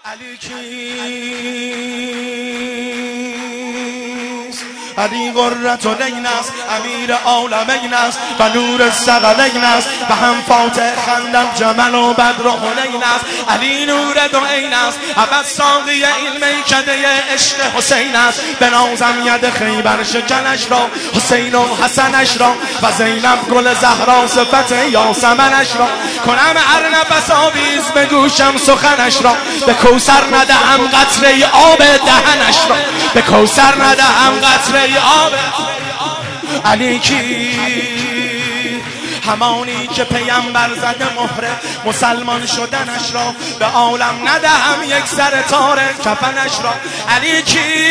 علی کیست؟ علی قرة العین است، امیر عالمین است و نور الثقلین است و هم فاتح خندق جمل و بدر و حنین است. علی نور دو عین است، ابد ساقی این میکده عشق حسین است. بنازم ید خیبر شکنش را، حسین و حسنش را و زینب گل زهرا صفت یاسمنش را. کنم ارنب آویز به گوشم سخنش را، به کوثر ندهم قطره آب دهنش را، به کوثر ندهم قطره آب. علی کی؟ همانی که پیامبر زده مهر مسلمان شدنش را، به عالم ندهم یک سر تار کفنش را. علی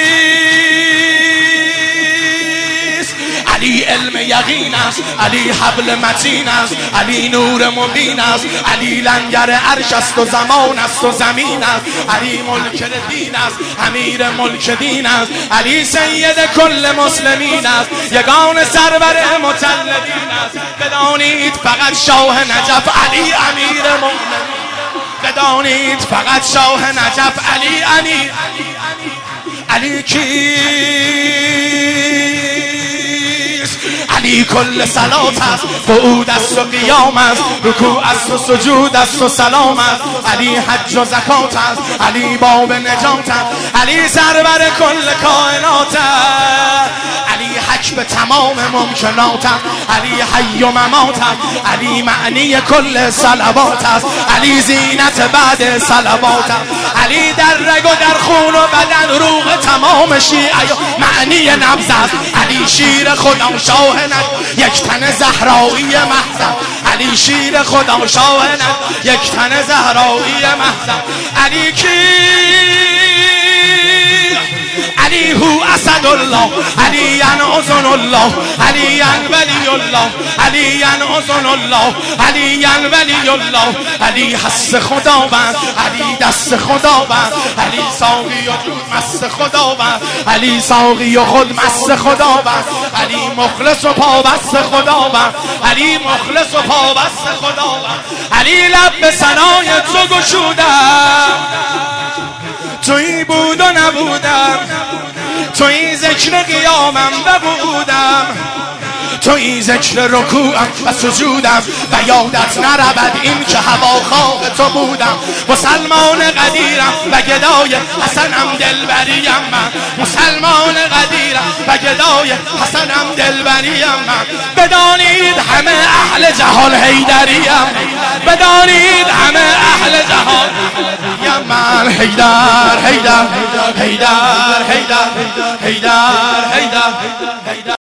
کیست؟ علی علم یقین است، علی حبل متین است، علی نور مبین است، علی لنگر عرش است و زمان است و زمین است، علی ملک دین است، امیر ملک دین است، علی سید کل مسلمین است، یگان سرور مطلبین است. بدانید فقط شاه نجف علی امیر مومنین، بدانید فقط شاه نجف علی امیر. علی کیست؟ علی کل صلات است، قعود است و قیام است، رکوع است و سجود است و سلام است، علی حج و زکات است، علی باب نجات است، علی سرور کل کائنات است، علی حج به تمام ممکنات است، علی حی و ممات است، علی معنی کل صلوات است، علی زینت بعد صلوات است، علی در رگ و در خون و بدن روح تمام شیعه معنی نبض است، علی شیر خدا شاه یک تن زهرایی محض، علی شیر خدا شاه یک تن زهرایی محض. علی کی؟ علی هو اسد الله، علی اذن الله، علی ولی الله، علی اذن الله، علی ولی الله، علی حس خداوند، علی دست خداوند، علی ساقی و جود مست خداوند، علی ساقی و خود مست خداوند، علی مخلص و پابست خداوند، علی مخلص و پابست خداوند. علی لب به ثنای تو گشودم، تویی بود و نبودم، تویی ذکر قیامم ببودم، تویی ذکر رکوعم و سجودم و یادت نرود این که هواخواه تو بودم. مسلمان قدیرم و گدای حسنم دلبریم من، مسلمان قدیرم و گدای حسنم دلبریم من. بدانید همه اهل جهان حیدریم، بدانید همه اهل جهان من. حیدر حیدر حیدر حیدر حیدر حیدر حیدر.